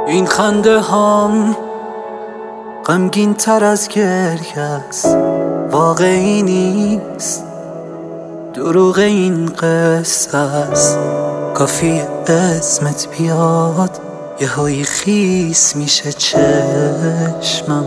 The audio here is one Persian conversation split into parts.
این خنده هام غمگین تر از گریه است، واقعی نیست، دروغ این قصه است. کافی اسمت بیاد یهویی خیس میشه چشمم.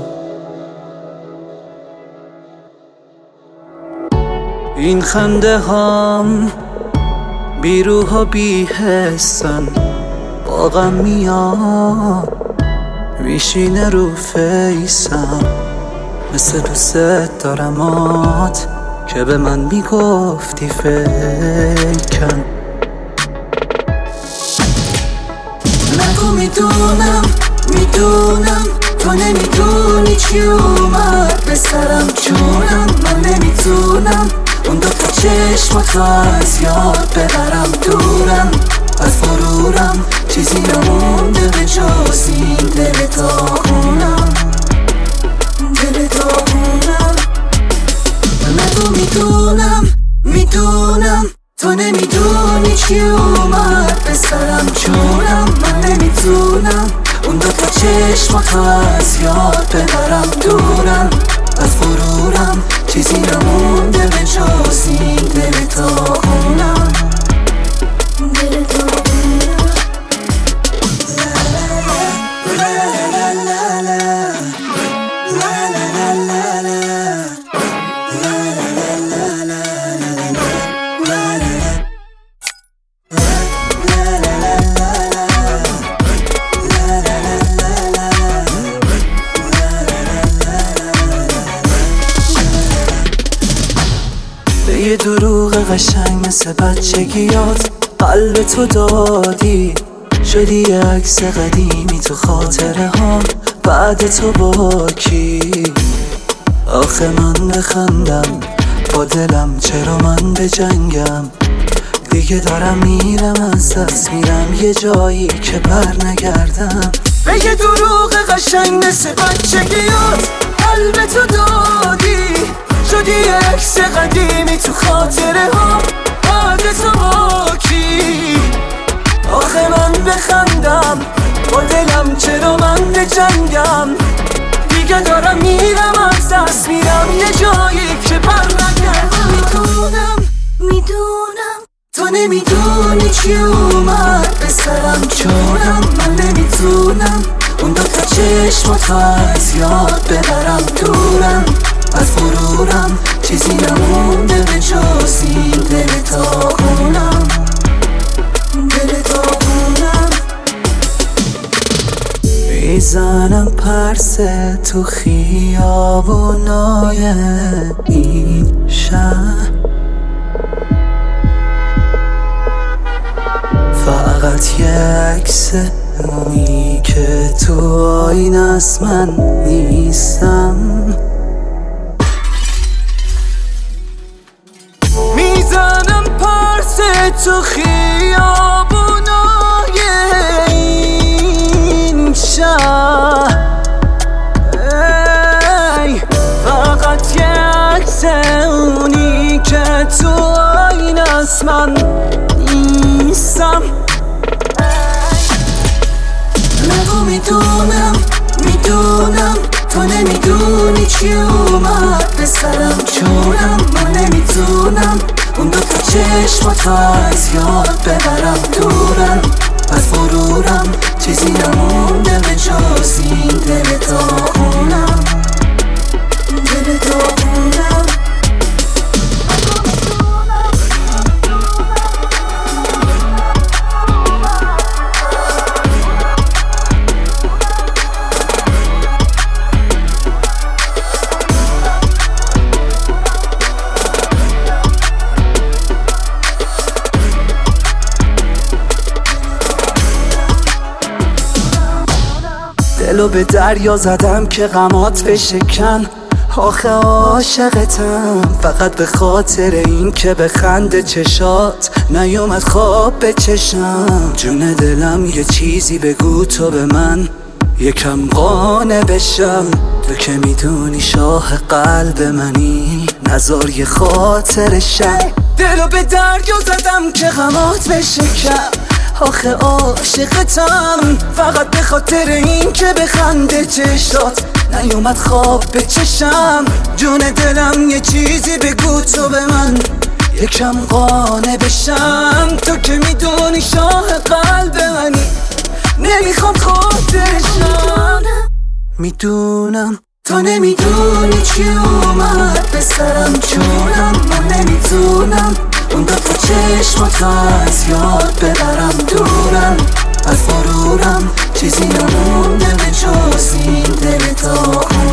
این خنده هام بی روح و بی حسن، با غم میاد میشینه رو فیسم. مثل دوست دارمات که به من میگفتی فیکن. نگو میدونم تو نمیدونی چی اومد به سرم جونم. من نمیتونم اون دوتا چشماتو از یاد ببرم دورم. از فرورم چیزی نمونده به جز این دل داغونم. نگو میدونم تو نمیدونی چی اومد به سرم جونم. من نمیتونم اون دوتا چشماتو از یاد ببرم دورم. از فرورم چیزی نمونده به جز این دل داغونم. یه دروغ قشنگ مثل بچگیات قلب تو دادی، شدی یه عکس قدیمی تو خاطره ها بعد تو با کی. آخه من بخندم با دلم، چرا من بجنگم؟ دیگه دارم میرم از دست میرم یه جایی که بر نگردم. به یه دروغ قشنگ مثل بچگیات قلب تو دادی، شدی یه عکس قدیمی تو خاطره ها بعد تو با کی. آخه من بخندم با دلم، چرا من بجنگم؟ دیگه دارم میرم از دست میرم یه جایی که بر نگردم. میدونم تو نمیدونی چی اومد به سرم جونم. من نمیتونم اون دوتا چشماتو از یاد ببرم دورم. از فرورم چیزی نمونده به جز این دل داغونم. میزنم پرسه تو خیابونای این شهر، فقط یه عکس اونی که تو آینه است من نیستم. میزنم پرسه تو خیابونای این شهر، فقط یه عکس اونی که تو آینه است من نیستم. نگو میدونم تو نمیدونی چی اومد به سرم جونم. من نمیتونم اون دوتا چشماتو از یاد ببرم دورم. از فرورم چیزی نمونده به جز این دل داغونم. دلو به دریا زدم که غمات بشکن. آخه عاشقتم فقط به خاطر این که بخنده چشات نیومد خواب به چشم. جون دلم یه چیزی بگو تو به من، یکم قانع بشم. تو که میدونی شاه قلب منی، نزار یه خاطر شم. دلو به دریا زدم که غمات بشکن. آخه عاشقتم فقط به خاطر این که بخنده چشات نیومد خواب به چشم. جون دلم یه چیزی بگو تو به من یکم قانع بشم. تو که میدونی شاه قلب منی نمیخوام خود بشم. میدونم تو نمیدونی چی اومد به سرم جونم. من نمیتونم اون دو تا چشماتو از یاد ببرم دورم از مرورم چیزی نمونده به جز این دل تا